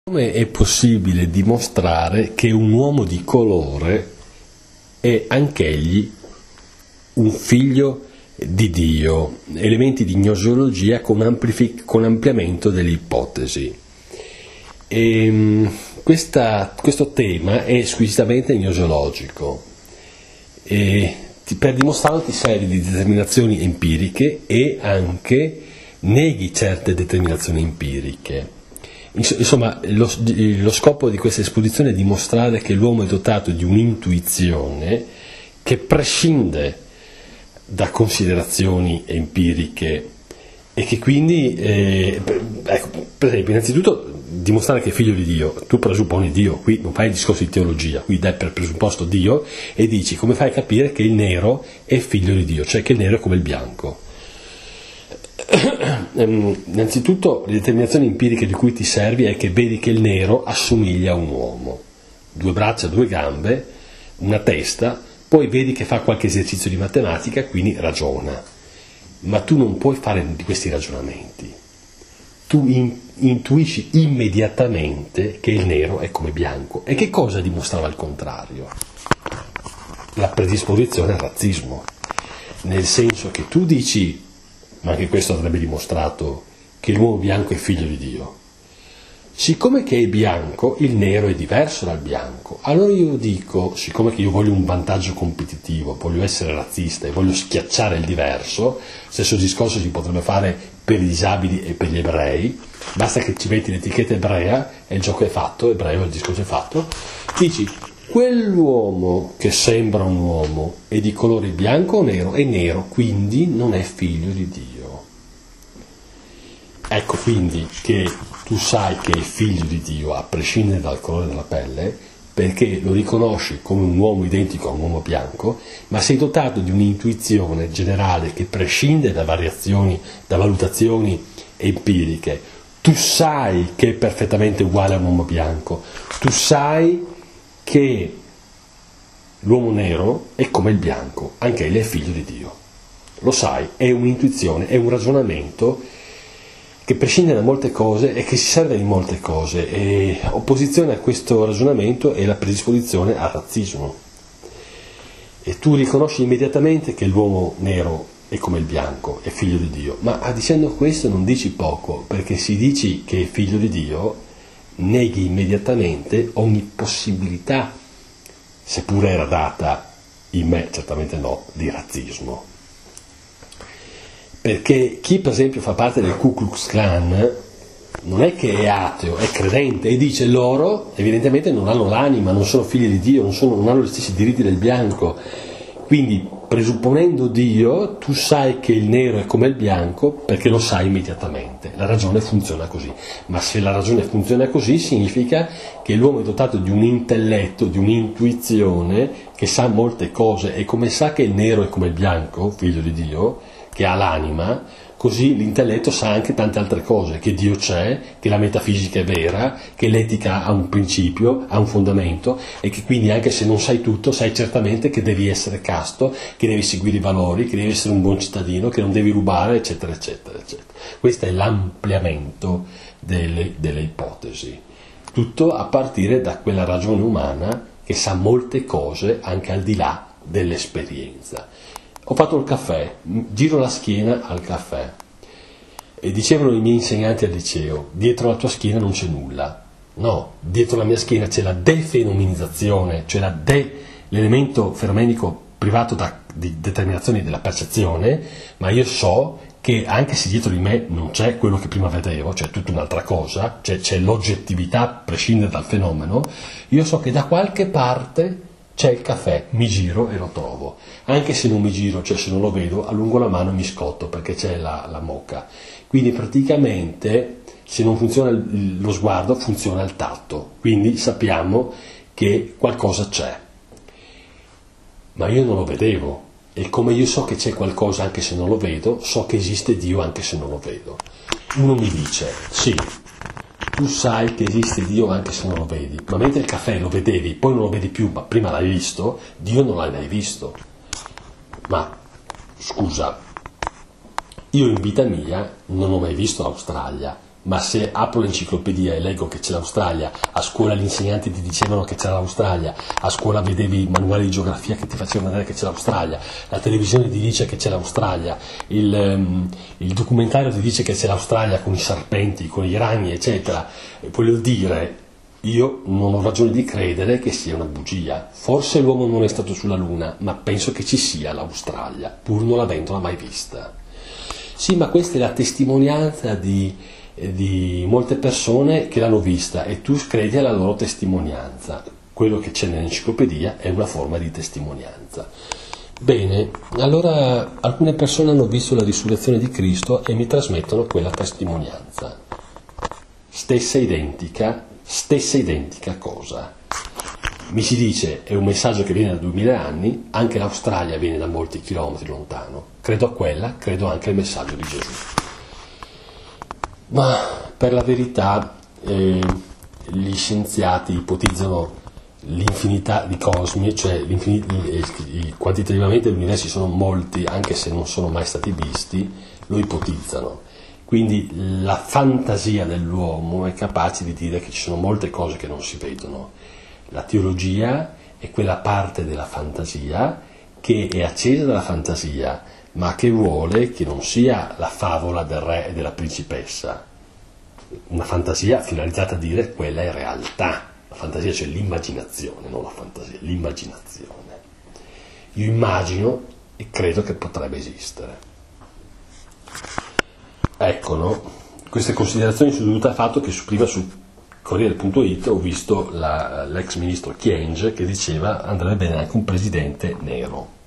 Come è possibile dimostrare che un uomo di colore è anch'egli un figlio di Dio? Elementi di gnoseologia con ampliamento delle ipotesi. Questo tema è squisitamente gnoseologico e per dimostrarlo ti servi di determinazioni empiriche e anche neghi certe determinazioni empiriche. Insomma, lo scopo di questa esposizione è dimostrare che l'uomo è dotato di un'intuizione che prescinde da considerazioni empiriche e che quindi, per esempio, innanzitutto dimostrare che è figlio di Dio. Tu presupponi Dio, qui non fai il discorso di teologia, qui dai per presupposto Dio e dici come fai a capire che il nero è figlio di Dio, cioè che il nero è come il bianco. Innanzitutto le determinazioni empiriche di cui ti servi è che vedi che il nero assomiglia a un uomo, 2 braccia, 2 gambe, una testa, poi vedi che fa qualche esercizio di matematica, quindi ragiona, ma tu non puoi fare di questi ragionamenti, tu intuisci immediatamente che il nero è come bianco. E che cosa dimostrava il contrario? La predisposizione al razzismo, nel senso che tu dici, ma anche questo avrebbe dimostrato che l'uomo bianco è figlio di Dio. Siccome che è bianco, il nero è diverso dal bianco. Allora io dico, siccome che io voglio un vantaggio competitivo, voglio essere razzista e voglio schiacciare il diverso, stesso discorso si potrebbe fare per i disabili e per gli ebrei, basta che ci metti l'etichetta ebrea e il gioco è fatto, ebreo il discorso è fatto, dici, quell'uomo che sembra un uomo è di colore bianco o nero? È nero, quindi non è figlio di Dio. Ecco quindi che tu sai che è figlio di Dio a prescindere dal colore della pelle, perché lo riconosci come un uomo identico a un uomo bianco, ma sei dotato di un'intuizione generale che prescinde da variazioni, da valutazioni empiriche. Tu sai che è perfettamente uguale a un uomo bianco, tu sai che l'uomo nero è come il bianco, anche egli è figlio di Dio. Lo sai, è un'intuizione, è un ragionamento che prescinde da molte cose e che si serve di molte cose, e opposizione a questo ragionamento è la predisposizione al razzismo. E tu riconosci immediatamente che l'uomo nero è come il bianco, è figlio di Dio, ma dicendo questo non dici poco, perché se dici che è figlio di Dio neghi immediatamente ogni possibilità, seppure era data in me, certamente no, di razzismo. Perché chi per esempio fa parte del Ku Klux Klan non è che è ateo, è credente e dice loro evidentemente non hanno l'anima, non sono figli di Dio, non hanno gli stessi diritti del bianco. Quindi presupponendo Dio tu sai che il nero è come il bianco perché lo sai immediatamente, la ragione funziona così. Ma se la ragione funziona così significa che l'uomo è dotato di un intelletto, di un'intuizione che sa molte cose, e come sa che il nero è come il bianco, figlio di Dio, che ha l'anima, così l'intelletto sa anche tante altre cose, che Dio c'è, che la metafisica è vera, che l'etica ha un principio, ha un fondamento, e che quindi anche se non sai tutto, sai certamente che devi essere casto, che devi seguire i valori, che devi essere un buon cittadino, che non devi rubare, eccetera, eccetera, eccetera. Questo è l'ampliamento delle ipotesi. Tutto a partire da quella ragione umana che sa molte cose anche al di là dell'esperienza. Ho fatto il caffè, giro la schiena al caffè e dicevano i miei insegnanti al liceo, dietro la tua schiena non c'è nulla. No, dietro la mia schiena c'è la defenomenizzazione, cioè l'elemento fenomenico privato di determinazioni della percezione, ma io so che anche se dietro di me non c'è quello che prima vedevo, cioè tutta un'altra cosa, cioè c'è l'oggettività a prescindere dal fenomeno, io so che da qualche parte c'è il caffè, mi giro e lo trovo. Anche se non mi giro, cioè se non lo vedo, allungo la mano e mi scotto perché c'è la moka. Quindi praticamente se non funziona lo sguardo, funziona il tatto. Quindi sappiamo che qualcosa c'è. Ma io non lo vedevo. E come io so che c'è qualcosa anche se non lo vedo, so che esiste Dio anche se non lo vedo. Uno mi dice, sì, tu sai che esiste Dio anche se non lo vedi, ma mentre il caffè lo vedevi, poi non lo vedi più, ma prima l'hai visto, Dio non l'hai mai visto. Ma, scusa, io in vita mia non ho mai visto l'Australia, ma se apro l'enciclopedia e leggo che c'è l'Australia, a scuola gli insegnanti ti dicevano che c'era l'Australia, a scuola vedevi i manuali di geografia che ti facevano vedere che c'è l'Australia, la televisione ti dice che c'è l'Australia, il documentario ti dice che c'è l'Australia con i serpenti, con i ragni, eccetera, e voglio dire, io non ho ragione di credere che sia una bugia. Forse l'uomo non è stato sulla Luna, ma penso che ci sia l'Australia, pur non avendola mai vista. Sì, ma questa è la testimonianza di molte persone che l'hanno vista e tu credi alla loro testimonianza. Quello che c'è nell'enciclopedia è una forma di testimonianza. Bene, allora alcune persone hanno visto la risurrezione di Cristo e mi trasmettono quella testimonianza. Stessa identica cosa. Mi si dice, è un messaggio che viene da 2000 anni, anche l'Australia viene da molti chilometri lontano. Credo a quella, credo anche al messaggio di Gesù. Ma per la verità gli scienziati ipotizzano l'infinità di cosmi, cioè quantitativamente gli universi sono molti, anche se non sono mai stati visti, lo ipotizzano. Quindi la fantasia dell'uomo è capace di dire che ci sono molte cose che non si vedono. La teologia è quella parte della fantasia che è accesa dalla fantasia, ma che vuole che non sia la favola del re e della principessa, una fantasia finalizzata a dire quella è realtà. La fantasia, cioè l'immaginazione, non la fantasia, l'immaginazione. Io immagino e credo che potrebbe esistere. Ecco, no? Queste considerazioni sono dovute al fatto che prima su Corriere.it ho visto l'ex ministro Kyenge che diceva andrebbe bene anche un presidente nero.